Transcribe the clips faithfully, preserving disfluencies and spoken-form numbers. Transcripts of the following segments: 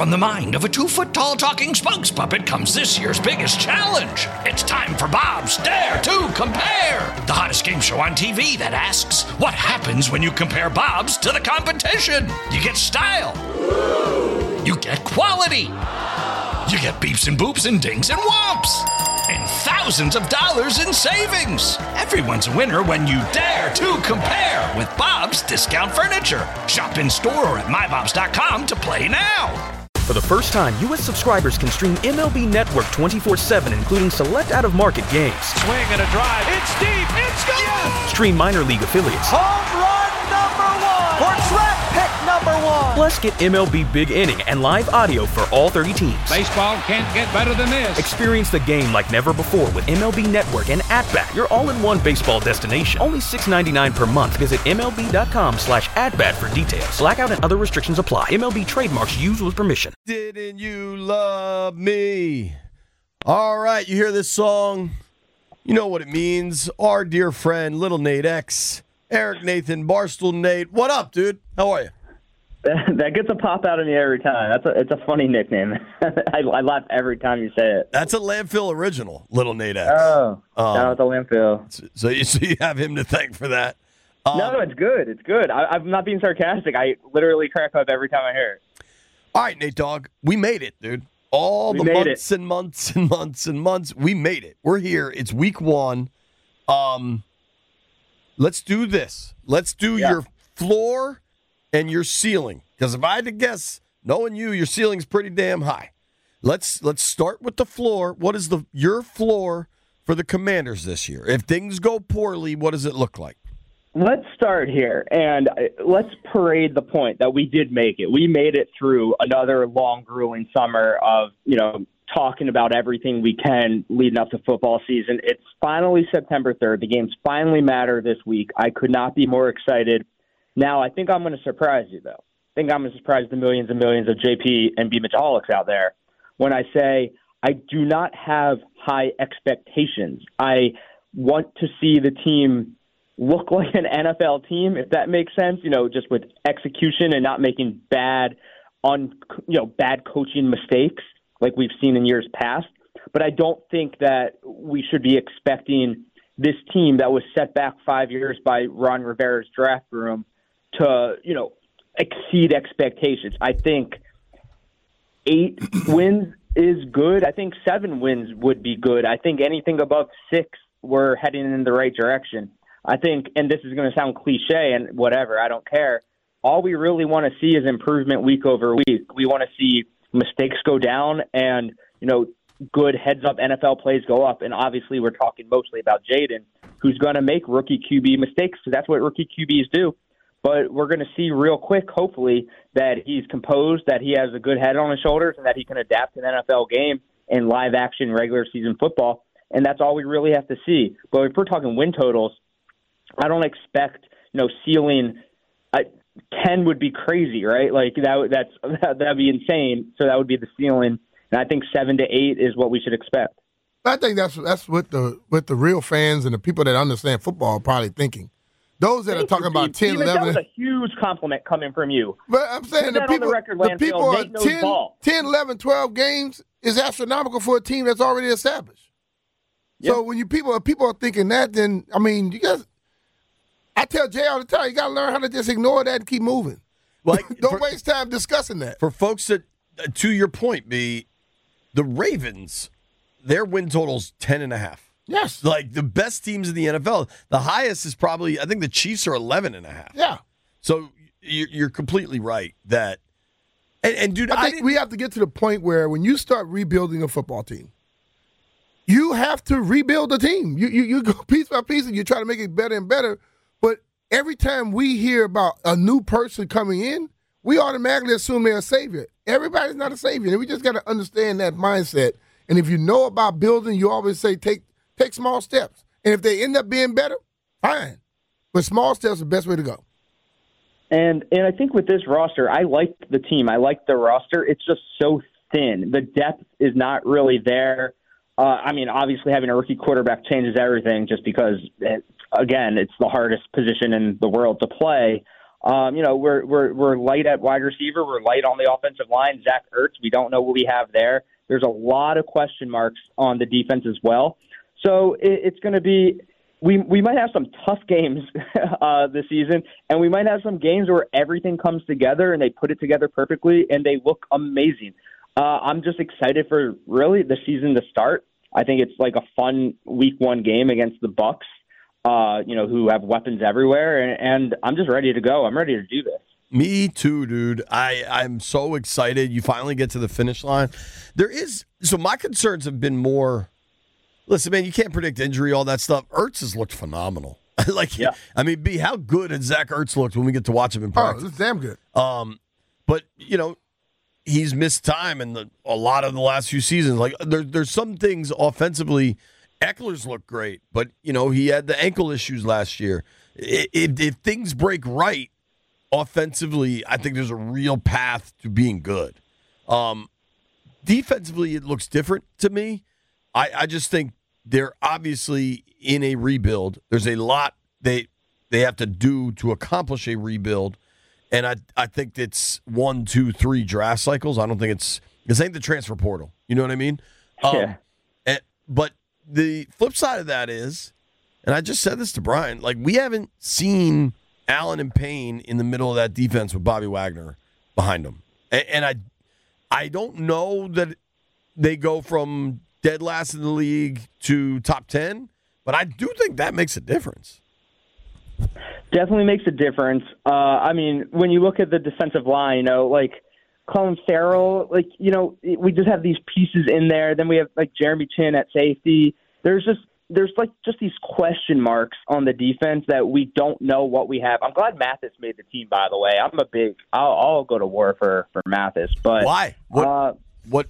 From the mind of a two-foot-tall talking spokes puppet comes this year's biggest challenge. It's time for Bob's Dare to Compare, the hottest game show on T V that asks, what happens when you compare Bob's to the competition? You get style. You get quality. You get beeps and boops and dings and whomps. And thousands of dollars in savings. Everyone's a winner when you dare to compare with Bob's Discount Furniture. Shop in store or at my bobs dot com to play now. For the first time, U S subscribers can stream M L B Network twenty-four seven, including select out-of-market games. Swing and a drive. It's deep. It's gone. Yes! Stream minor league affiliates. Home run number one. Or track pick number one. Plus, get M L B Big Inning and live audio for all thirty teams. Baseball can't get better than this. Experience the game like never before with M L B Network and At-Bat, your all-in-one baseball destination. Only six dollars and ninety-nine cents per month. Visit M L B dot com slash at-bat for details. Blackout and other restrictions apply. M L B trademarks used with permission. Didn't you love me? All right, you hear this song, you know what it means. Our dear friend, Little Nate X, Eric Nathan, Barstool Nate. What up, dude? How are you? That gets a pop out of me every time. That's a, it's a funny nickname. I, I laugh every time you say it. That's a Landfill original, Little Nate X. Oh, um, shout out to Landfill. So you, so you have him to thank for that. Um, no, it's good. It's good. I, I'm not being sarcastic. I literally crack up every time I hear it. All right, Nate Dogg, we made it, dude. All we the months it. and months and months and months, we made it. We're here. It's week one. Um, let's do this. Let's do yeah. your floor and your ceiling. Because if I had to guess, knowing you, your ceiling's pretty damn high. Let's let's start with the floor. What is the your floor for the Commanders this year? If things go poorly, what does it look like? Let's start here, and let's parade the point that we did make it. We made it through another long, grueling summer of, you know, talking about everything we can leading up to football season. It's finally September third. The games finally matter this week. I could not be more excited. Now, I think I'm going to surprise you, though. I think I'm going to surprise the millions and millions of J P and B Mitchaholics out there when I say I do not have high expectations. I want to see the team look like an N F L team, if that makes sense, you know, just with execution and not making bad, un, you know, bad coaching mistakes like we've seen in years past. But I don't think that we should be expecting this team that was set back five years by Ron Rivera's draft room to, you know, exceed expectations. I think eight wins is good. I think seven wins would be good. I think anything above six, we're heading in the right direction. I think, and this is going to sound cliche and whatever, I don't care. All we really want to see is improvement week over week. We want to see mistakes go down and, you know, good heads-up N F L plays go up. And obviously we're talking mostly about Jaden, who's going to make rookie Q B mistakes, because that's what rookie Q Bs do. But we're going to see real quick, hopefully, that he's composed, that he has a good head on his shoulders, and that he can adapt to an N F L game in live-action regular season football. And that's all we really have to see. But if we're talking win totals, I don't expect, you know, ceiling uh, ten would be crazy, right? Like that that's that'd be insane. So that would be the ceiling, and I think seven to eight is what we should expect. I think that's that's what the what the real fans and the people that understand football are probably thinking. Those that Thank are talking you, about Steve. ten, Steven, eleven. That was a huge compliment coming from you. But I'm saying Put the that people, on the record, the people are Nate knows ten, ball. ten, eleven, twelve games is astronomical for a team that's already established. Yep. So when you people people are thinking that, then I mean, you guys. I tell Jay all the time, you got to learn how to just ignore that and keep moving. Like, Don't for, waste time discussing that. For folks that, to your point, B, the Ravens, their win total's ten and a half. Yes. Like the best teams in the N F L. The highest is probably, I think the Chiefs are eleven and a half. Yeah. So you're, you're completely right that, and, and dude, I I think we have to get to the point where when you start rebuilding a football team, you have to rebuild the team. You, you, you go piece by piece and you try to make it better and better. But every time we hear about a new person coming in, we automatically assume they're a savior. Everybody's not a savior. And we just got to understand that mindset. And if you know about building, you always say take take small steps. And if they end up being better, fine. But small steps are the best way to go. And and I think with this roster, I like the team. I like the roster. It's just so thin. The depth is not really there. Uh, I mean, obviously having a rookie quarterback changes everything just because, it, again, it's the hardest position in the world to play. Um, you know, we're we're we're light at wide receiver. We're light on the offensive line. Zach Ertz, we don't know what we have there. There's a lot of question marks on the defense as well. So it, it's going to be we we might have some tough games uh, this season, and we might have some games where everything comes together and they put it together perfectly and they look amazing. Uh, I'm just excited for really the season to start. I think it's like a fun week one game against the Bucs, uh, you know, who have weapons everywhere, and, and I'm just ready to go. I'm ready to do this. Me too, dude. I, I'm so excited. You finally get to the finish line. There is so my concerns have been more. Listen, man, you can't predict injury, all that stuff. Ertz has looked phenomenal. like, yeah. I mean, B, how good has Zach Ertz looked when we get to watch him in practice? Oh, it's damn good. Um, but you know, he's missed time in the, a lot of the last few seasons. Like, there, there's some things offensively. Eckler's looked great, but you know he had the ankle issues last year. If, if things break right offensively, I think there's a real path to being good. Um, defensively, it looks different to me. I, I just think they're obviously in a rebuild. There's a lot they they have to do to accomplish a rebuild, and I I think it's one, two, three draft cycles. I don't think it's this ain't the transfer portal. You know what I mean? Um, yeah. And, but the flip side of that is, and I just said this to Brian, like we haven't seen Allen and Payne in the middle of that defense with Bobby Wagner behind them, and, and I I don't know that they go from dead last in the league to top ten, but I do think that makes a difference. Definitely makes a difference. Uh, I mean, when you look at the defensive line, you know, like Colin Farrell, like, you know, we just have these pieces in there. Then we have like Jeremy Chin at safety. There's just, there's like just these question marks on the defense that we don't know what we have. I'm glad Mathis made the team, by the way. I'm a big, I'll, I'll go to war for, for Mathis, but why? What? Uh, what?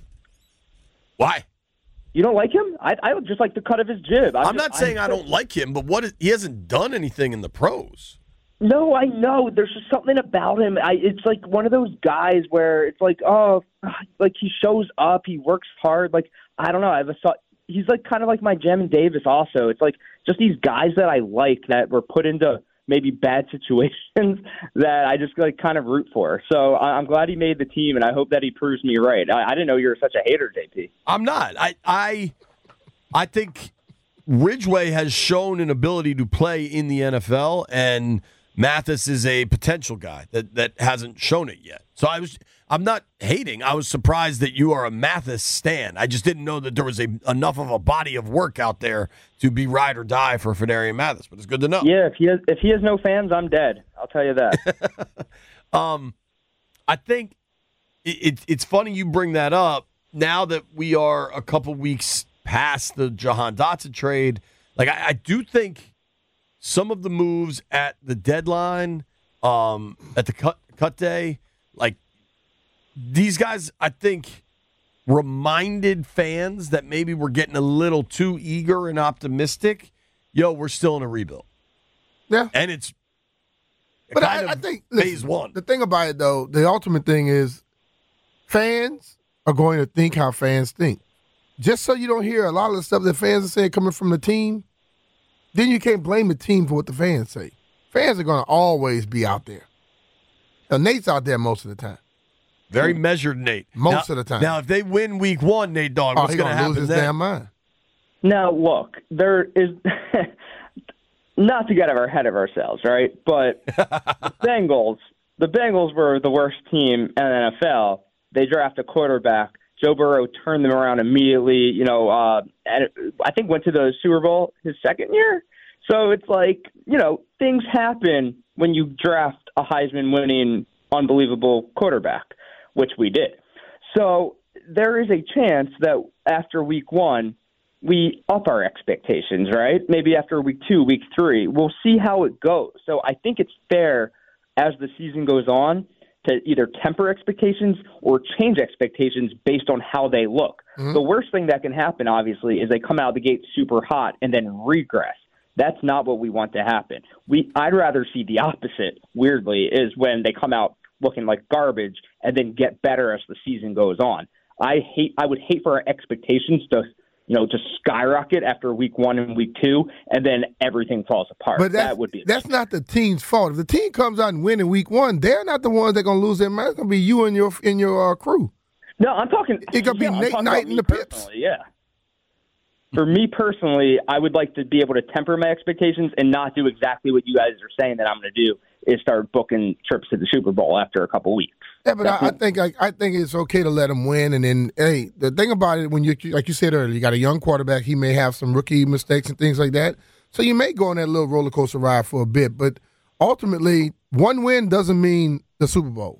Why? You don't like him? I I just like the cut of his jib. I'm, I'm just, not saying I'm, I don't like him, but what is, he hasn't done anything in the pros. No, I know. There's just something about him. I it's like one of those guys where it's like, oh, like he shows up, he works hard. Like I don't know. I have a thought. He's like kind of like my Jamin Davis. Also, it's like just these guys that I like that were put into maybe bad situations that I just like kind of root for. So I'm glad he made the team, and I hope that he proves me right. I, I didn't know you were such a hater, J P. I'm not. I I I think Ridgeway has shown an ability to play in the N F L, and Mathis is a potential guy that, that hasn't shown it yet. So I was I'm not hating. I was surprised that you are a Mathis stan. I just didn't know that there was a enough of a body of work out there to be ride or die for Phidarian Mathis, but it's good to know. Yeah, if he has if he has no fans, I'm dead. I'll tell you that. um, I think it, it, it's funny you bring that up now that we are a couple weeks past the Jahan Dotson trade. Like I, I do think some of the moves at the deadline, um, at the cut cut day, like these guys, I think, reminded fans that maybe we're getting a little too eager and optimistic. Yo, we're still in a rebuild. Yeah. And it's but kind I, of I think phase listen, one. The thing about it, though, the ultimate thing is fans are going to think how fans think. Just so you don't hear a lot of the stuff that fans are saying coming from the team, then you can't blame the team for what the fans say. Fans are going to always be out there. Now, Nate's out there most of the time. Very measured, Nate. Most now, of the time. Now, if they win week one, Nate Dogg, oh, what's going to happen lose his then? damn mind. Now, look, there is not to get ahead of ourselves, right? But the Bengals, the Bengals were the worst team in the N F L. They draft a quarterback. Joe Burrow turned them around immediately. You know, uh, and I think went to the Super Bowl his second year. So it's like, you know, things happen when you draft a Heisman-winning, unbelievable quarterback, which we did. So there is a chance that after week one, we up our expectations, right? Maybe after week two, week three, we'll see how it goes. So I think it's fair as the season goes on to either temper expectations or change expectations based on how they look. Mm-hmm. The worst thing that can happen, obviously, is they come out of the gate super hot and then regress. That's not what we want to happen. We I'd rather see the opposite, weirdly, is when they come out looking like garbage and then get better as the season goes on. I hate. I would hate for our expectations to, you know, just skyrocket after week one and week two, and then everything falls apart. But that would be that's not the team's fault. If the team comes out and win in week one, they're not the ones that are going to lose their match. It's going to be you and your in your uh, crew. No, I'm talking. It could be yeah, Nate Knight and the Pips. Yeah. For me personally, I would like to be able to temper my expectations and not do exactly what you guys are saying that I'm going to do, is start booking trips to the Super Bowl after a couple weeks. Yeah, but I, I think I, I think it's okay to let them win. And then, hey, the thing about it, when you like you said earlier, you got a young quarterback. He may have some rookie mistakes and things like that. So you may go on that little roller coaster ride for a bit. But ultimately, one win doesn't mean the Super Bowl.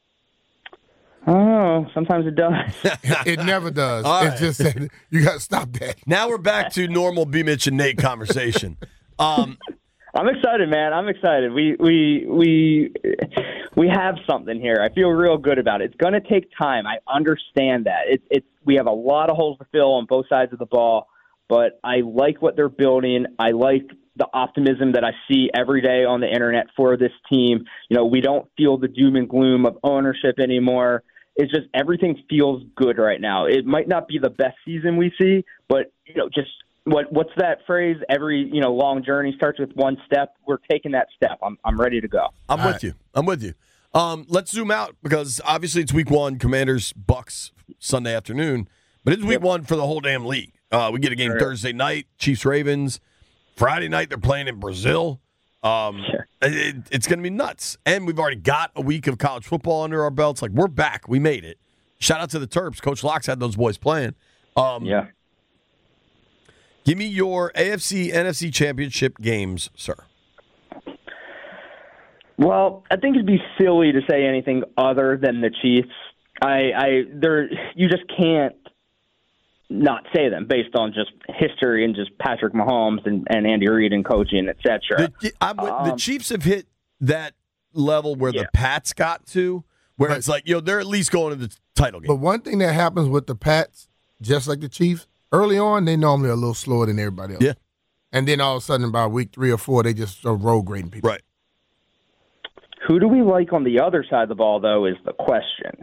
Oh, sometimes it does. It never does. All It's right. just that you got to stop that. Now we're back to normal B. Mitch and Nate conversation. Um, I'm excited, man. I'm excited. We we we we have something here. I feel real good about it. It's going to take time. I understand that. It's it's we have a lot of holes to fill on both sides of the ball, but I like what they're building. I like the optimism that I see every day on the internet for this team. You know, we don't feel the doom and gloom of ownership anymore. It's just everything feels good right now. It might not be the best season we see, but you know, just what what's that phrase? Every you know long journey starts with one step. We're taking that step. I'm I'm ready to go. I'm All with right. you. I'm with you. Um, let's zoom out because obviously it's week one, Commanders, Bucks, Sunday afternoon, but it's week Yep. one for the whole damn league. Uh, we get a game Sure. Thursday night, Chiefs, Ravens. Friday night, they're playing in Brazil. Um, Sure. it, it's going to be nuts. And we've already got a week of college football under our belts. Like, we're back. We made it. Shout out to the Terps. Coach Locke's had those boys playing. Um, Yeah. Give me your A F C, N F C championship games, sir. Well, I think it'd be silly to say anything other than the Chiefs. I, I, there, you just can't not say them based on just history and just Patrick Mahomes and, and Andy Reid and coaching, et cetera. The, I'm with- the Um, Chiefs have hit that level where Yeah. the Pats got to, where But- it's like, yo, they're at least going to the title game. But one thing that happens with the Pats, just like the Chiefs, early on, they normally are a little slower than everybody else. Yeah. And then all of a sudden, about week three or four, they just start road grading people. Right. Who do we like on the other side of the ball, though, is the question.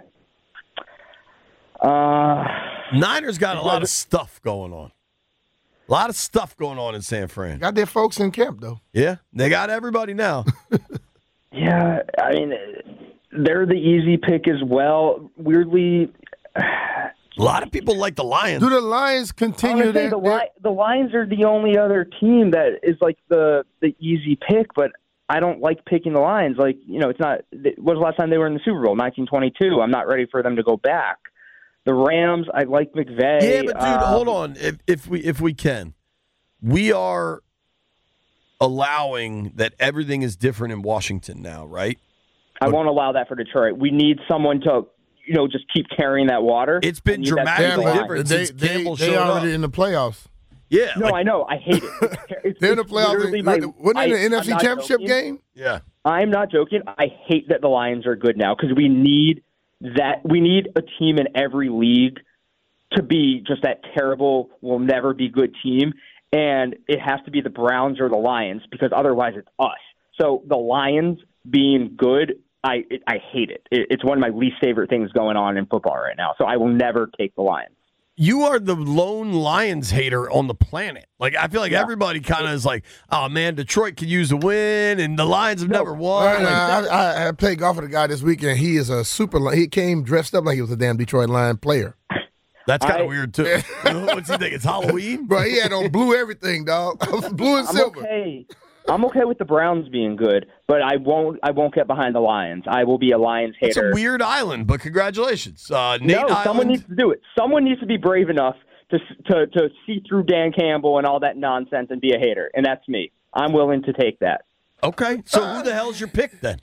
Uh, Niners got a lot of stuff going on. A lot of stuff going on in San Fran. Got their folks in camp, though. Yeah, they got everybody now. yeah, I mean, they're the easy pick as well. Weirdly, A lot of people like the Lions. Do the Lions continue honestly, their, the, their Li- the Lions are the only other team that is like the the easy pick, but I don't like picking the Lions. Like, you know, it's not. When was the last time they were in the Super Bowl? nineteen twenty-two. I'm not ready for them to go back. The Rams, I like McVay. Yeah, but dude, um, hold on. If, if we if we can, we are allowing that everything is different in Washington now, right? I won't allow that for Detroit. We need someone to, you know, just keep carrying that water. It's been I need that dramatically big line. different they, since they, Campbell they showed already up. in the playoffs. Yeah, No, like- I know. I hate it. It's, it's, They're in the it's playoffs. literally my- Wasn't it the I- N F I'm C not Championship joking. game? yeah. I'm not joking. I hate that the Lions are good now because we need that. We need a team in every league to be just that terrible, will never be good team, and it has to be the Browns or the Lions because otherwise it's us. So the Lions being good, I it, I hate it. it. It's one of my least favorite things going on in football right now. So I will never take the Lions. You are the lone Lions hater on the planet. Like, I feel like Yeah. everybody kind of is like, oh, man, Detroit could use a win, and the Lions have No. never won. Well, Like, I, I, I played golf with a guy this weekend. He is a super. Li- He came dressed up like he was a damn Detroit Lion player. that's kind I- of weird, too. What's he think? It's Halloween? Bro, he had on blue everything, dog. Blue and I'm silver. okay. I'm okay with the Browns being good, but I won't. I won't get behind the Lions. I will be a Lions It's a hater. weird island, but congratulations. Uh, Nate no, Island. someone needs to do it. Someone needs to be brave enough to to to see through Dan Campbell and all that nonsense and be a hater, and that's me. I'm willing to take that. Okay, so who the hell's your pick then?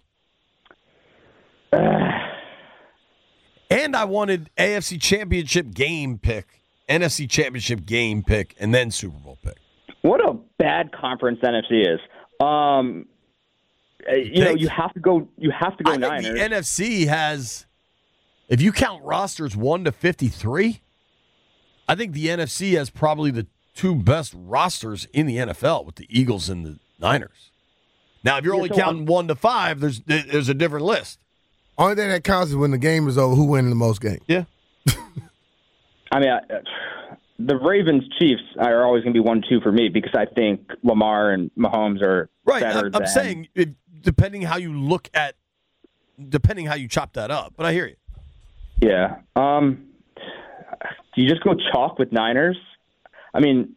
And I wanted A F C Championship game pick, N F C Championship game pick, and then Super Bowl pick. What a bad conference N F C is. Um, uh, you know, think? you have to go. You have to go I think Niners. the N F C has, if you count rosters one to fifty-three, I think the N F C has probably the two best rosters in the N F L with the Eagles and the Niners. Now, if you're Yeah, only so counting I'm- one to five, there's there's a different list. Only thing that counts is when the game is over, who wins the most games. Yeah. I mean, I, the Ravens Chiefs are always going to be one two for me because I think Lamar and Mahomes are right. better. I'm than, saying it, depending how you look at, depending how you chop that up. But I hear you. Yeah. Um, do you just go chalk with Niners? I mean,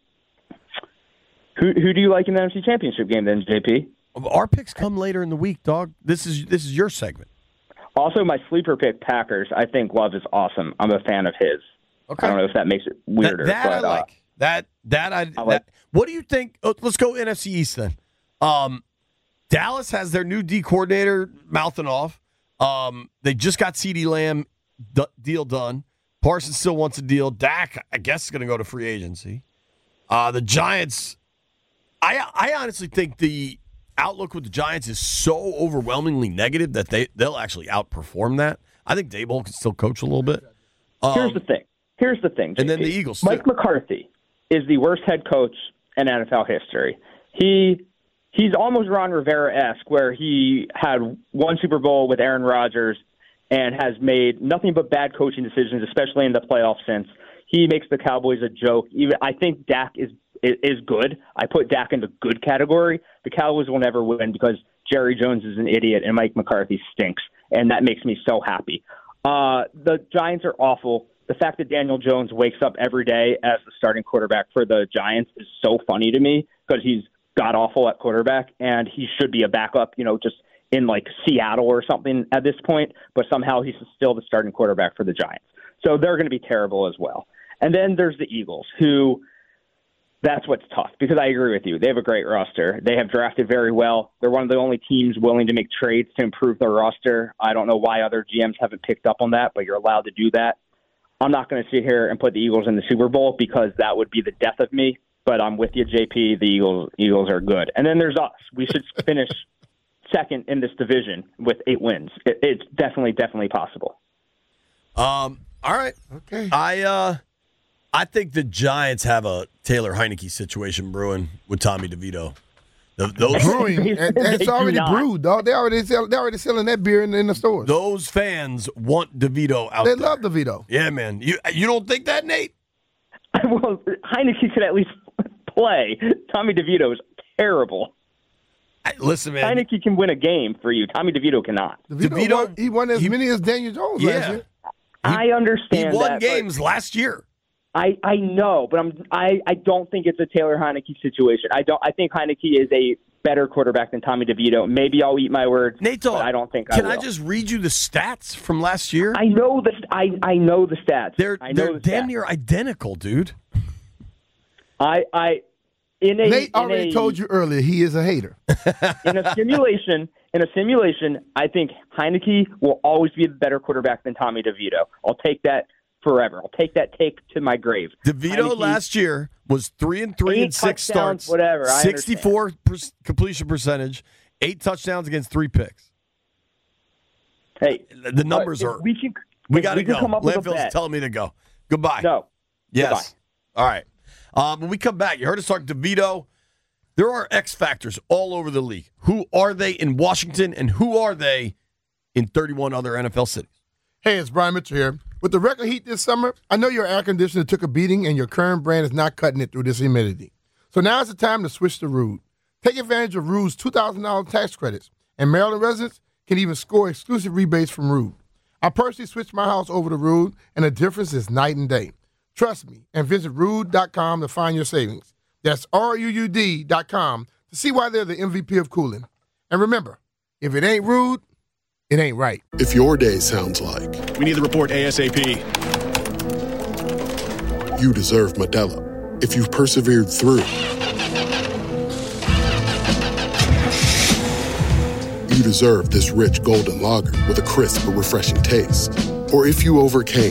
who who do you like in the N F C Championship game then, J P? Our picks come later in the week, dog. This is this is your segment. Also, my sleeper pick, Packers. I think Love is awesome. I'm a fan of his. Okay. I don't know if that makes it weirder. That, that but, I like. Uh, that that I. I like. That, what do you think? Oh, let's go N F C East then. Um, Dallas has their new D coordinator mouthing off. Um, they just got CeeDee Lamb d- deal done. Parsons still wants a deal. Dak, I guess, is going to go to free agency. Uh, the Giants. I I honestly think the outlook with the Giants is so overwhelmingly negative that they they'll actually outperform that. I think Daboll can still coach a little bit. Um, Here's the thing. Here's the thing. J P. And then the Eagles. Mike too. McCarthy is the worst head coach in N F L history. He he's almost Ron Rivera-esque, where he had one Super Bowl with Aaron Rodgers and has made nothing but bad coaching decisions, especially in the playoffs since. He makes the Cowboys a joke. Even I think Dak is is good. I put Dak in the good category. The Cowboys will never win because Jerry Jones is an idiot and Mike McCarthy stinks, and that makes me so happy. Uh, the Giants are awful. The fact that Daniel Jones wakes up every day as the starting quarterback for the Giants is so funny to me because he's god-awful at quarterback, and he should be a backup, you know, just in, like, Seattle or something at this point, but somehow he's still the starting quarterback for the Giants. So they're going to be terrible as well. And then there's the Eagles, who that's what's tough because I agree with you. They have a great roster. They have drafted very well. They're one of the only teams willing to make trades to improve their roster. I don't know why other G Ms haven't picked up on that, but you're allowed to do that. I'm not going to sit here and put the Eagles in the Super Bowl because that would be the death of me, but I'm with you, J P. The Eagles Eagles are good. And then there's us. We should finish second in this division with eight wins. It, it's definitely, definitely possible. Um. All right. Okay. I uh, I think the Giants have a Taylor Heineke situation brewing with Tommy DeVito. The, those Brewing. and, and it's They already do not. brewed, dog. They already sell, they're already selling that beer in, in the stores. those fans want DeVito out They there. love DeVito. Yeah, man. You you don't think that, Nate? Well, Heineke could at least play. Tommy DeVito is terrible. I, listen, man. Heineke can win a game for you. Tommy DeVito cannot. DeVito, DeVito- won, he won as he- many as Daniel Jones last Yeah. year. I understand He won that, but games last year. I, I know, but I'm I, I don't think it's a Taylor Heineke situation. I don't. I think Heineke is a better quarterback than Tommy DeVito. Maybe I'll eat my words, Nate, but I don't think can I I, will. just read you the stats from last year? I know the I, I know the stats. they're I know they're the damn stats. near identical, dude. I I in a Nate in already a, told you earlier he is a hater. in a simulation. In a simulation, I think Heineke will always be the better quarterback than Tommy DeVito. I'll take that forever. I'll take that take to my grave. DeVito Heineke- last year was three and three Eight and six touchdowns, starts, whatever, I sixty-four per- completion percentage, eight touchdowns against three picks. Hey, The numbers if are. we can. We if got to we can go. come up with a Landfill's bet. telling me to go. Goodbye. No. Yes. All right. Um, when we come back, you heard us talk DeVito. There are X factors all over the league. Who are they in Washington, and who are they in thirty-one other N F L cities? Hey, it's Brian Mitchell here. With the record heat this summer, I know your air conditioner took a beating and your current brand is not cutting it through this humidity. So now's the time to switch to Rude. Take advantage of Rude's two thousand dollars tax credits, and Maryland residents can even score exclusive rebates from Rude. I personally switched my house over to Rude, and the difference is night and day. Trust me, and visit rude dot com to find your savings. That's R U U D dot com to see why they're the M V P of cooling. And remember, if it ain't Rude, it ain't right. If your day sounds like We need the report ASAP. you deserve Modelo, if you've persevered through, you deserve this rich golden lager with a crisp but refreshing taste. Or if you overcame,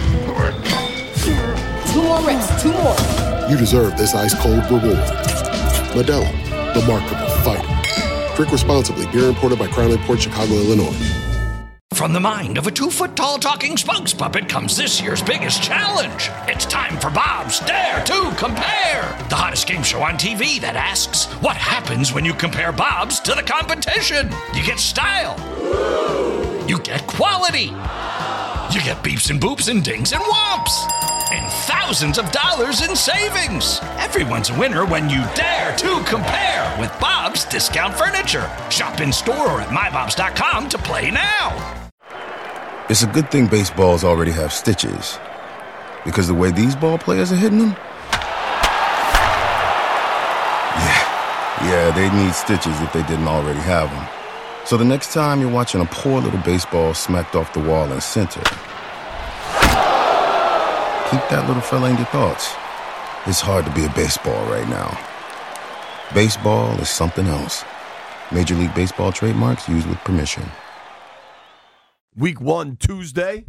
Two more reps, two more. you deserve this ice-cold reward. Modelo, the mark of a fighter. Drink responsibly. Beer imported by Crown Port Chicago, Illinois. From the mind of a two-foot-tall talking spokes puppet comes this year's biggest challenge. It's time for Bob's Dare to Compare, the hottest game show on T V that asks, what happens when you compare Bob's to the competition? You get style. You get quality. You get beeps and boops and dings and whomps. And thousands of dollars in savings. Everyone's a winner when you dare to compare with Bob's Discount Furniture. Shop in store or at my bobs dot com to play now. It's a good thing baseballs already have stitches, because the way these ball players are hitting them, yeah, yeah, they need stitches if they didn't already have them. So the next time you're watching a poor little baseball smacked off the wall in center, keep that little fella in your thoughts. It's hard to be a baseball right now. Baseball is something else. Major League Baseball trademarks used with permission. Week one, Tuesday.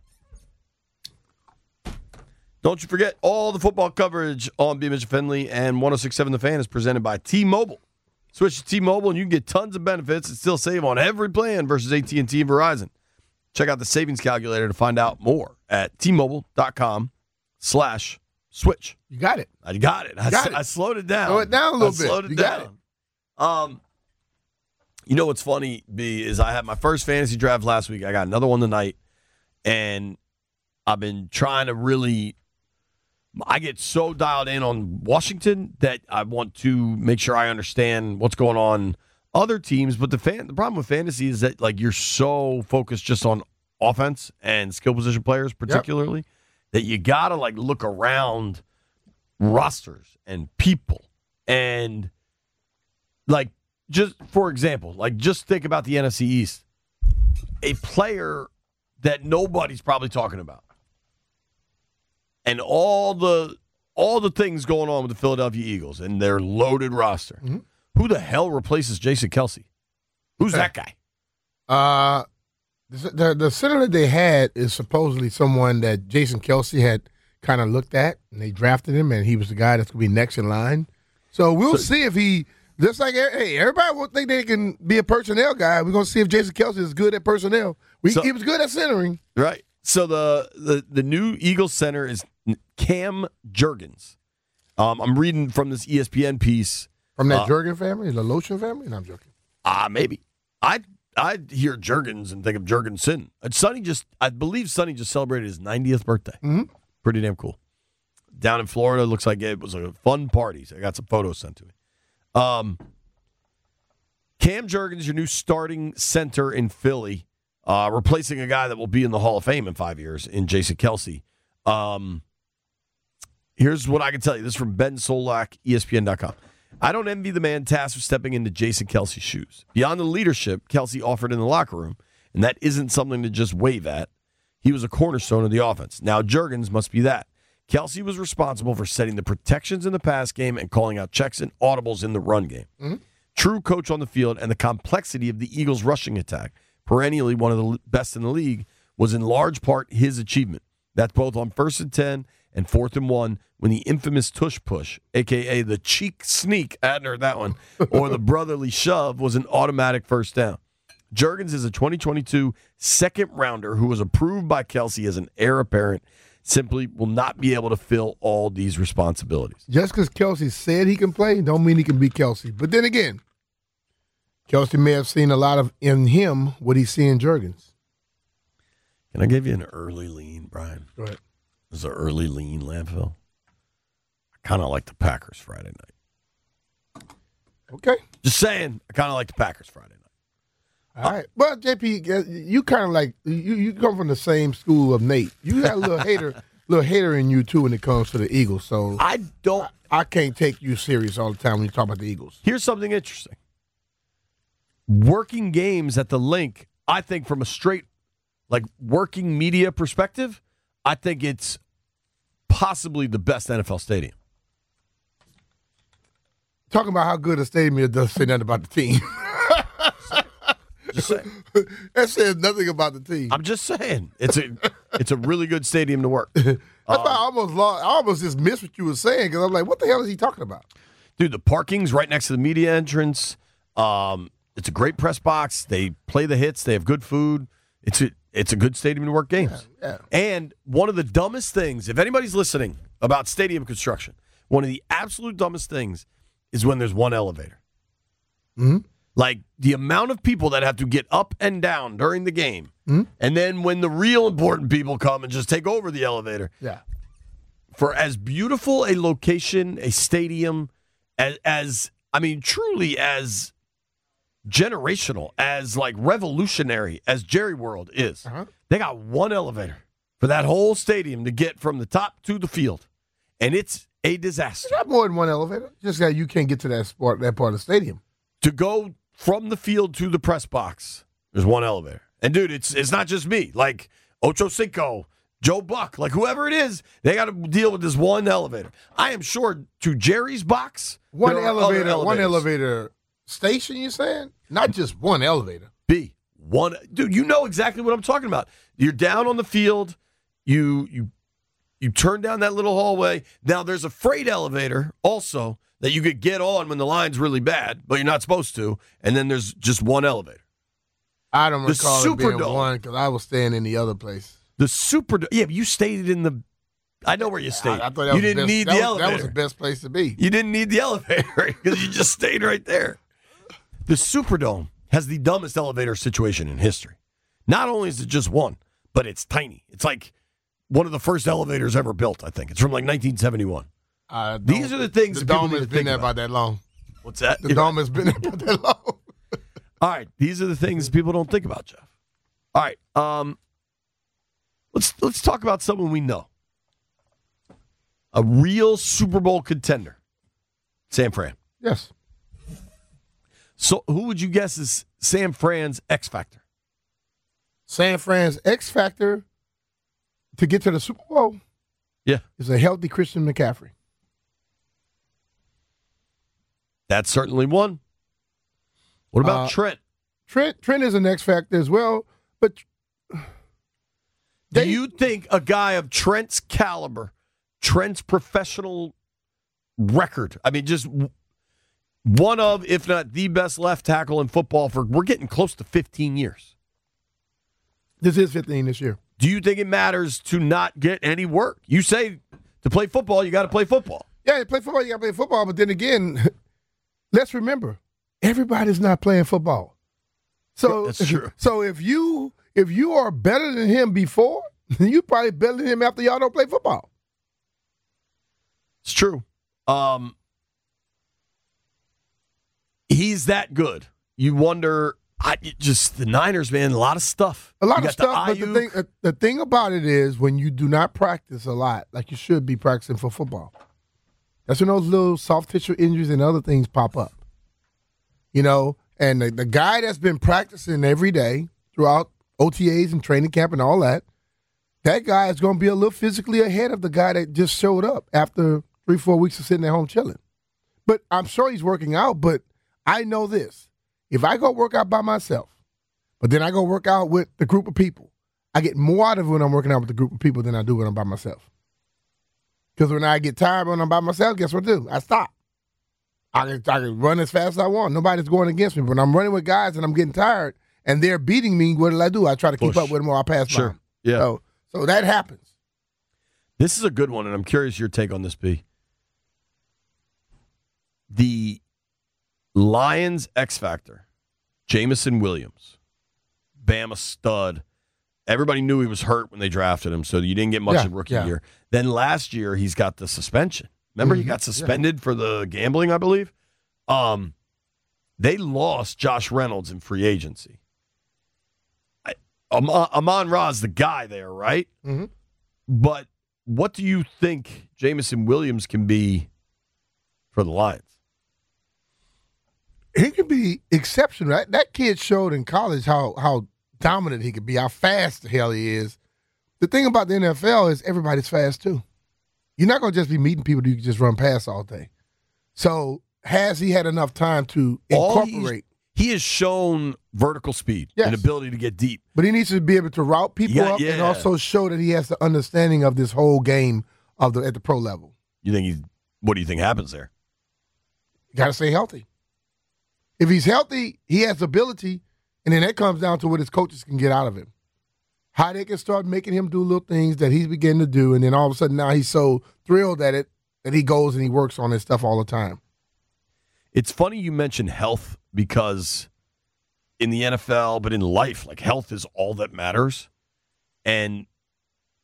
Don't you forget, all the football coverage on B. Mitchell Finley and one oh six point seven The Fan is presented by T-Mobile. Switch to T-Mobile and you can get tons of benefits and still save on every plan versus A T and T and Verizon. Check out the savings calculator to find out more at T-Mobile.com slash switch. You got it. I got it. I, got s- it. I slowed it down. Slow it down a little I bit. slowed it you down. Got it. Um, you know what's funny, B, is I had my first fantasy draft last week. I got another one tonight, and I've been trying to really – I get so dialed in on Washington that I want to make sure I understand what's going on other teams. But the fan, the problem with fantasy is that, like, you're so focused just on offense and skill position players particularly yep. that you got to, like, look around rosters and people and, like, just for example, like just think about the N F C East. A player that nobody's probably talking about. And all the all the things going on with the Philadelphia Eagles and their loaded roster. Mm-hmm. Who the hell replaces Jason Kelce? Who's that guy? Uh the, the the center that they had is supposedly someone that Jason Kelce had kind of looked at, and they drafted him, and he was the guy that's going to be next in line. So we'll so, see if he Just like, hey, everybody will think they can be a personnel guy. We're going to see if Jason Kelce is good at personnel. We, so, he was good at centering. Right. So the, the, the new Eagles center is Cam Jurgens. Um, I'm reading from this E S P N piece. From that uh, Jurgen family? The Lotion family? No, I'm joking. Ah, uh, maybe. I I hear Jurgens and think of Jurgensen. And Sonny just, I believe Sonny just celebrated his ninetieth birthday. Mm-hmm. Pretty damn cool. Down in Florida, looks like it was a fun party. So I got some photos sent to me. Um, Cam Jurgens, your new starting center in Philly, uh, replacing a guy that will be in the Hall of Fame in five years in Jason Kelce. Um, here's what I can tell you. This is from Ben Solak, E S P N dot com. I don't envy the man tasked with stepping into Jason Kelce's shoes. Beyond the leadership Kelce offered in the locker room, and that isn't something to just wave at, he was a cornerstone of the offense. Now Jurgens must be that. Kelce was responsible for setting the protections in the pass game and calling out checks and audibles in the run game. Mm-hmm. True coach on the field, and the complexity of the Eagles' rushing attack, perennially one of the best in the league, was in large part his achievement. That's both on first and ten and fourth and one when the infamous tush push, a k a the cheek sneak, I hadn't heard that one, or the brotherly shove was an automatic first down. Jurgens is a twenty twenty-two second rounder who was approved by Kelce as an heir apparent, simply will not be able to fill all these responsibilities. Just because Kelce said he can play don't mean he can be Kelce. But then again, Kelce may have seen a lot of in him what he's seeing in Jurgens. Can I give you an early lean, Brian? Go ahead. This is an early lean, Landfill. I kind of like the Packers Friday night. Okay. Just saying, I kind of like the Packers Friday night. All right. Well, J P, you kind of like, you, you come from the same school of Nate. You got a little hater little hater in you, too, when it comes to the Eagles. So I don't. I, I can't take you serious all the time when you talk about the Eagles. Here's something interesting. Working games at the Link, I think from a straight, like, working media perspective, I think it's possibly the best N F L stadium. Talking about how good a stadium is doesn't say nothing about the team. Just saying. That says nothing about the team. I'm just saying. It's a it's a really good stadium to work. That's um, why I almost lost, I almost just missed what you were saying because I'm like, what the hell is he talking about? Dude, the parking's right next to the media entrance. Um, it's a great press box. They play the hits. They have good food. It's a it's a good stadium to work games. Yeah, yeah. And one of the dumbest things, if anybody's listening about stadium construction, one of the absolute dumbest things is when there's one elevator. Mm-hmm. Like the amount of people that have to get up and down during the game, mm-hmm. and then when the real important people come and just take over the elevator. Yeah. for as beautiful a location, a stadium, as, as I mean, truly as generational, as like revolutionary as Jerry World is, uh-huh. they got one elevator for that whole stadium to get from the top to the field, and it's a disaster. It's not more than one elevator. Just that you can't get to that sport, that part of the stadium. To go from the field to the press box, there's one elevator. And, dude, it's it's not just me. Like, Ocho Cinco, Joe Buck, like whoever it is, they got to deal with this one elevator. I am sure to Jerry's box, one elevator, one elevator station, you saying? Not just one elevator. B, one. Dude, you know exactly what I'm talking about. You're down on the field. You you you turn down that little hallway. Now, there's a freight elevator also that you could get on when the line's really bad, but you're not supposed to. And then there's just one elevator. I don't the recall it being Superdome. one because I was staying in the other place. The Superdome. Yeah, but you stayed in the. I know where you stayed. I, I thought that you was didn't the best, need that the was, elevator. That was the best place to be. You didn't need the elevator because you just stayed right there. The Superdome has the dumbest elevator situation in history. Not only is it just one, but it's tiny. It's like one of the first elevators ever built, I think. It's from like nineteen seventy-one. Uh, These are the things the that people dome need has to been think there about. about that long. What's that? The You're dome right. has been there about that long. All right, these are the things people don't think about, Jeff. All right, um, let's let's talk about someone we know. A real Super Bowl contender, San Fran. Yes. So who would you guess is San Fran's X factor? San Fran's X factor to get to the Super Bowl Yeah. is a healthy Christian McCaffrey. That's certainly one. What about Uh, Trent? Trent Trent is an X factor as well, but Do you think a guy of Trent's caliber, Trent's professional record, I mean, just w- one of, if not the best left tackle in football for, we're getting close to fifteen years. This is fifteen this year. Do you think it matters to not get any work? You say to play football, you got to play football. Yeah, you play football, you got to play football, but then again, let's remember, everybody's not playing football. So That's true. So if you if you are better than him before, you probably better than him after y'all don't play football. It's true. Um, he's that good. You wonder, I, just the Niners, man, a lot of stuff. A lot You of got stuff, but the Ayuk. thing uh, the thing about it is when you do not practice a lot, like you should be practicing for football, that's when those little soft tissue injuries and other things pop up. You know, and the, the guy that's been practicing every day throughout O T As and training camp and all that, that guy is going to be a little physically ahead of the guy that just showed up after three, four weeks of sitting at home chilling. But I'm sure he's working out, but I know this. If I go work out by myself, but then I go work out with the group of people, I get more out of it when I'm working out with the group of people than I do when I'm by myself. Because when I get tired when I'm by myself, guess what I do? I stop. I can, I can run as fast as I want. Nobody's going against me. But when I'm running with guys and I'm getting tired and they're beating me, what do I do? I try to keep Push. up with them or I pass Sure. by them. Yeah. So, so that happens. This is a good one, and I'm curious your take on this, B. The Lions X Factor, Jameson Williams, Bama stud. Everybody knew he was hurt when they drafted him, so you didn't get much Yeah, in rookie yeah. year. Then last year, he's got the suspension. Remember, he Mhm, got suspended for the gambling, I believe. Um, they lost Josh Reynolds in free agency. I, Am- Amon Ra's the guy there, right? Mm-hmm. But what do you think Jameson Williams can be for the Lions? He can be exceptional. That, that kid showed in college how how dominant he could be, how fast the hell he is. The thing about the N F L is everybody's fast too. You're not going to just be meeting people that you can just run past all day. So has he had enough time to All he's- incorporate? He has shown vertical speed Yes. and ability to get deep. But he needs to be able to route people Yeah, up and yeah. also show that he has the understanding of this whole game of the at the pro level. You think he's, what do you think happens there? You got to stay healthy. If he's healthy, he has ability, and then that comes down to what his coaches can get out of him. How they can start making him do little things that he's beginning to do, and then all of a sudden now he's so thrilled at it that he goes and he works on his stuff all the time. It's funny you mention health because in the N F L, but in life, like health is all that matters. And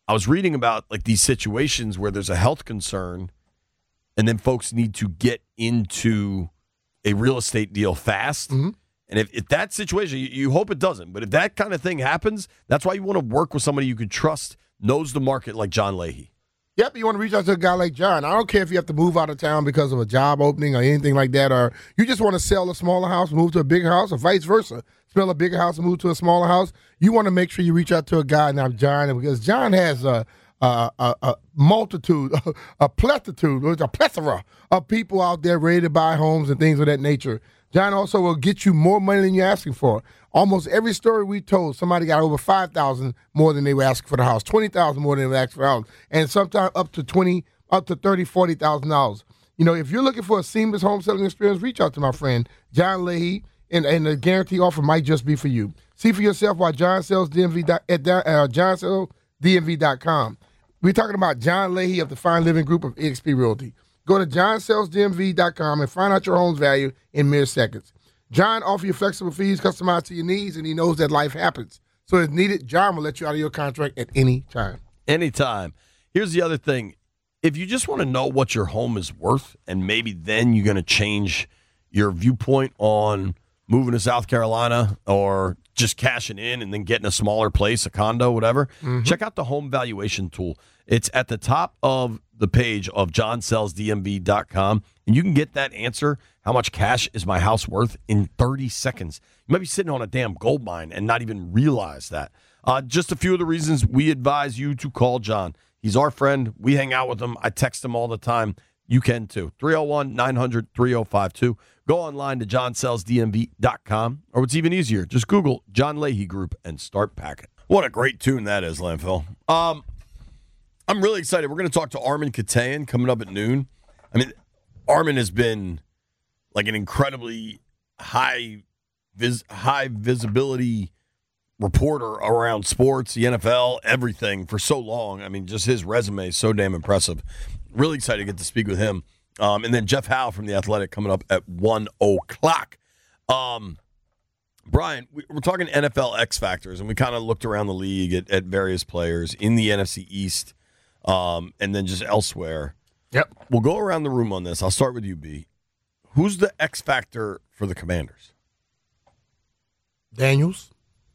I was reading about like these situations where there's a health concern and then folks need to get into a real estate deal fast. Mm-hmm. And if, if that situation, you, you hope it doesn't, but if that kind of thing happens, that's why you want to work with somebody you can trust, knows the market like John Leahy. Yep, you want to reach out to a guy like John. I don't care if you have to move out of town because of a job opening or anything like that, or you just want to sell a smaller house, move to a bigger house, or vice versa. Sell a bigger house and move to a smaller house. You want to make sure you reach out to a guy named John, because John has a, a, a, a multitude, a plethitude, a plethora of people out there ready to buy homes and things of that nature. John also will get you more money than you're asking for. Almost every story we told, somebody got over five thousand dollars more than they were asking for the house, twenty thousand dollars more than they were asking for the house, and sometimes up to twenty, up to thirty thousand dollars, forty thousand dollars. You know, if you're looking for a seamless home selling experience, reach out to my friend John Leahy, and, and the guarantee offer might just be for you. See for yourself why John sells D M V at uh, john sells D M V dot com. We're talking about John Leahy of the Fine Living Group of E X P Realty. Go to john sells D M V dot com and find out your home's value in mere seconds. John offers you flexible fees customized to your needs, and he knows that life happens. So if needed, John will let you out of your contract at any time. Anytime. Here's the other thing. If you just want to know what your home is worth, and maybe then you're going to change your viewpoint on moving to South Carolina or just cashing in and then getting a smaller place, a condo, whatever, mm-hmm. check out the home valuation tool. It's at the top of the page of john sells D M V dot com, and you can get that answer, how much cash is my house worth, in thirty seconds. You might be sitting on a damn gold mine and not even realize that. Uh, just a few of the reasons we advise you to call John. He's our friend. We hang out with him. I text him all the time. You can too. three oh one, nine hundred, three oh five two. Go online to john sells D M V dot com, or what's even easier, just Google John Leahy Group and start packing. What a great tune that is, Landfill. Um, I'm really excited. We're going to talk to Armen Keteyian coming up at noon. I mean, Armen has been like an incredibly high vis- high visibility reporter around sports, the N F L, everything for so long. I mean, just his resume is so damn impressive. Really excited to get to speak with him. Um, and then Jeff Howe from The Athletic coming up at one o'clock. Um, Brian, we, we're talking N F L X Factors, and we kind of looked around the league at, at various players in the N F C East um, and then just elsewhere. Yep. We'll go around the room on this. I'll start with you, B. Who's the X Factor for the Commanders? Daniels.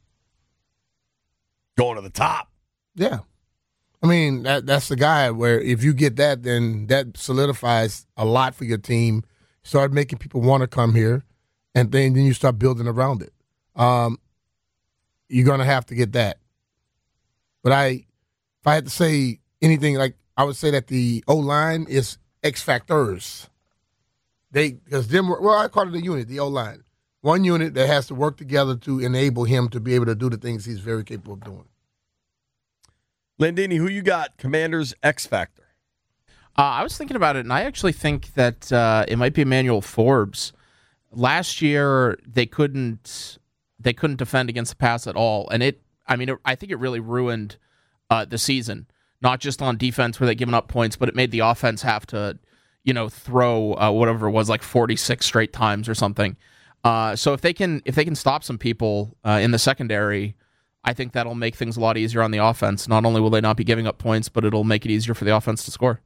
Going to the top. Yeah. I mean, that that's the guy where if you get that, then that solidifies a lot for your team. Start making people want to come here, and then, then you start building around it. Um, you're going to have to get that. But I, if I had to say anything, like I would say that the O-line is X factors. They because them well, I call it a unit, the O-line. One unit that has to work together to enable him to be able to do the things he's very capable of doing. Landini, who you got? Commanders X Factor. Uh, I was thinking about it, and I actually think that uh, it might be Emmanuel Forbes. Last year, they couldn't they couldn't defend against the pass at all, and it. I mean, it, I think it really ruined uh, the season. Not just on defense where they given up points, but it made the offense have to, you know, throw uh, whatever it was, like forty-six straight times or something. Uh, so if they can if they can stop some people uh, in the secondary, I think that'll make things a lot easier on the offense. Not only will they not be giving up points, but it'll make it easier for the offense to score.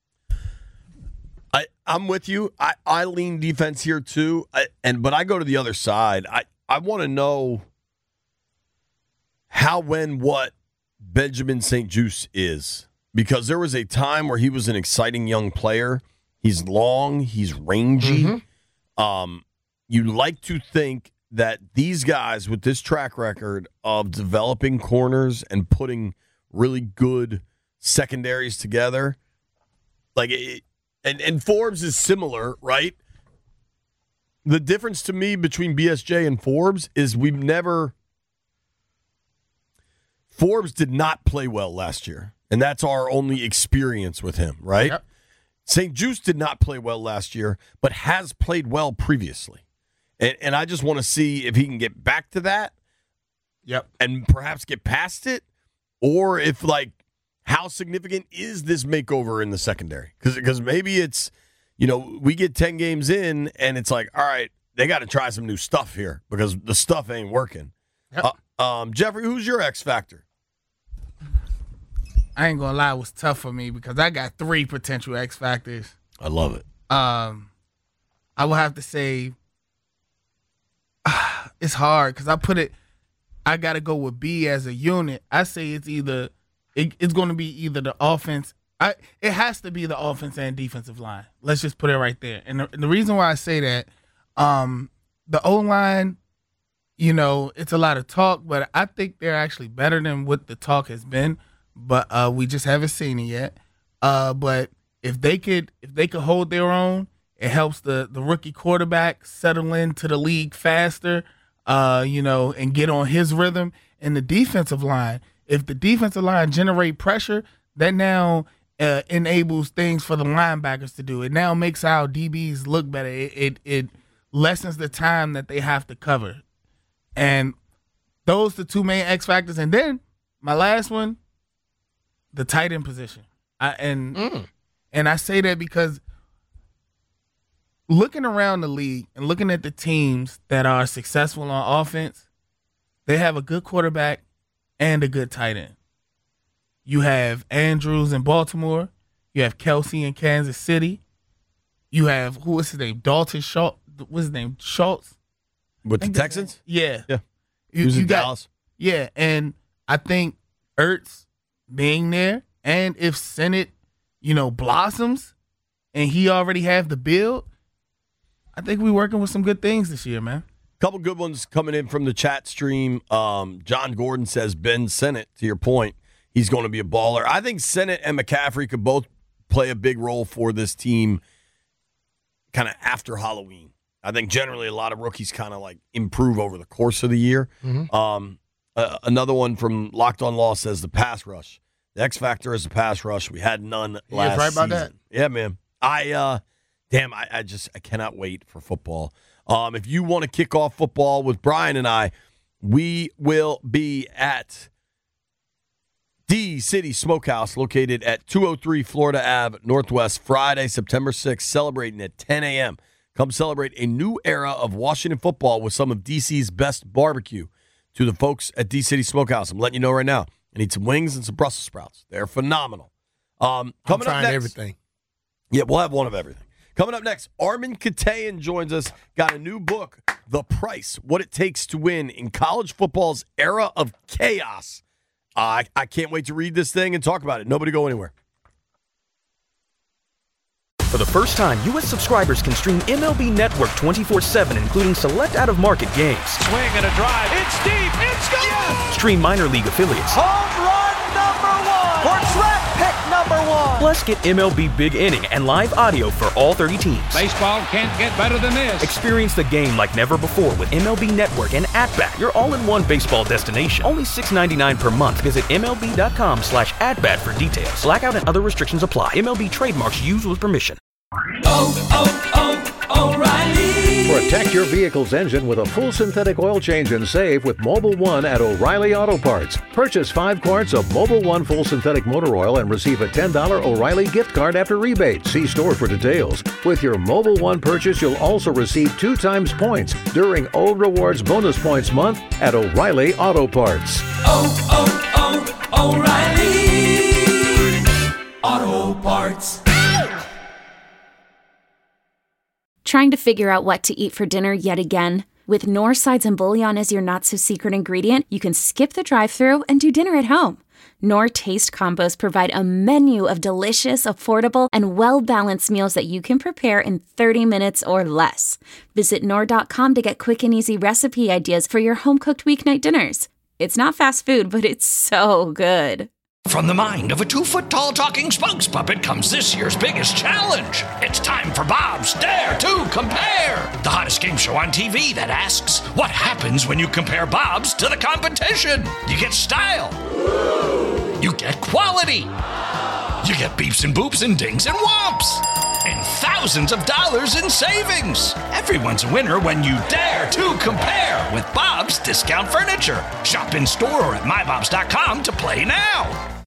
I, I'm with you. I, I lean defense here too, I, and but I go to the other side. I, I want to know how, when, what Benjamin Saint-Juste is, because there was a time where he was an exciting young player. He's long, he's rangy. Mm-hmm. Um, you like to think that these guys with this track record of developing corners and putting really good secondaries together, like it, and, and Forbes is similar, right? The difference to me between B S J and Forbes is we've never Forbes did not play well last year, and that's our only experience with him, right? Yep. Saint-Juste did not play well last year, but has played well previously. And, and I just want to see if he can get back to that. Yep. And perhaps get past it, or if, like, how significant is this makeover in the secondary? Because maybe it's, you know, we get ten games in, and it's like, all right, they got to try some new stuff here because the stuff ain't working. Yep. Uh, um, Jeffrey, who's your X factor? I ain't gonna lie, it was tough for me because I got three potential X factors. I love it. Um, I will have to say uh, it's hard because I put it. I got to go with B as a unit. I say it's either it, it's going to be either the offense. I it has to be the offense and defensive line. Let's just put it right there. And the, and the reason why I say that, um, the O line, you know, it's a lot of talk, but I think they're actually better than what the talk has been. But uh, we just haven't seen it yet. Uh, but if they could, if they could hold their own, it helps the the rookie quarterback settle into the league faster. Uh, you know, and get on his rhythm. And the defensive line, if the defensive line generate pressure, that now uh, enables things for the linebackers to do. It now makes our D Bs look better. It, it it lessens the time that they have to cover. And those are the two main X factors. And then my last one, the tight end position. I, and mm. and I say that because looking around the league and looking at the teams that are successful on offense, they have a good quarterback and a good tight end. You have Andrews in Baltimore. You have Kelsey in Kansas City. You have, who is his name? Dalton Schultz. What's his name? Schultz? With the Texans? Yeah. Yeah. You, Who's you in got, Dallas? Yeah, and I think Ertz being there, and if Senate, you know, blossoms and he already have the build, I think we're working with some good things this year, man. Couple good ones coming in from the chat stream. Um, John Gordon says Ben Sinnott, to your point, he's going to be a baller. I think Sinnott and McCaffrey could both play a big role for this team kind of after Halloween. I think generally a lot of rookies kind of like improve over the course of the year. Mm-hmm. Um, uh, another one from Locked On Law says the pass rush. The X factor is the pass rush. We had none He last is right about season. that. Yeah, man. I uh, damn, I, I just I cannot wait for football. Um, if you want to kick off football with Brian and I, we will be at D City Smokehouse, located at two oh three Florida Avenue Northwest, Friday, September sixth, celebrating at ten a.m. Come celebrate a new era of Washington football with some of D C's best barbecue. To the folks at D City Smokehouse, I'm letting you know right now, I need some wings and some Brussels sprouts. They're phenomenal. Um, I'm coming trying up next, everything. Yeah, we'll have one of everything. Coming up next, Armin Katayan joins us. Got a new book, The Price, What It Takes to Win in College Football's Era of Chaos. Uh, I, I can't wait to read this thing and talk about it. Nobody go anywhere. For the first time, U S subscribers can stream M L B Network twenty-four seven, including select out-of-market games. Swing and a drive. It's deep. It's gone. Yes! Stream minor league affiliates. Home run number one. For track pick number one. Plus, get M L B Big Inning and live audio for all thirty teams. Baseball can't get better than this. Experience the game like never before with M L B Network and At-Bat, your all-in-one baseball destination. Only six dollars and ninety-nine cents per month. Visit MLB.com slash at-bat for details. Blackout and other restrictions apply. M L B trademarks used with permission. Oh, oh, oh, O'Reilly. Protect your vehicle's engine with a full synthetic oil change and save with Mobil one at O'Reilly Auto Parts. Purchase five quarts of Mobil one full synthetic motor oil and receive a ten dollars O'Reilly gift card after rebate. See store for details. With your Mobil one purchase, you'll also receive two times points during O Rewards Bonus Points Month at O'Reilly Auto Parts. Oh, oh, oh, O'Reilly Auto Parts. Trying to figure out what to eat for dinner yet again? With Knorr sides and bouillon as your not-so-secret ingredient, you can skip the drive-thru and do dinner at home. Knorr Taste Combos provide a menu of delicious, affordable, and well-balanced meals that you can prepare in thirty minutes or less. Visit Knorr dot com to get quick and easy recipe ideas for your home-cooked weeknight dinners. It's not fast food, but it's so good. From the mind of a two-foot-tall talking spokes puppet comes this year's biggest challenge. It's time for Bob's Dare to Compare, the hottest game show on T V that asks, what happens when you compare Bob's to the competition? You get style. You get quality. You get beeps and boops and dings and whomps. And thousands of dollars in savings. Everyone's a winner when you dare to compare with Bob's Discount Furniture. Shop in store or at my bobs dot com to play now.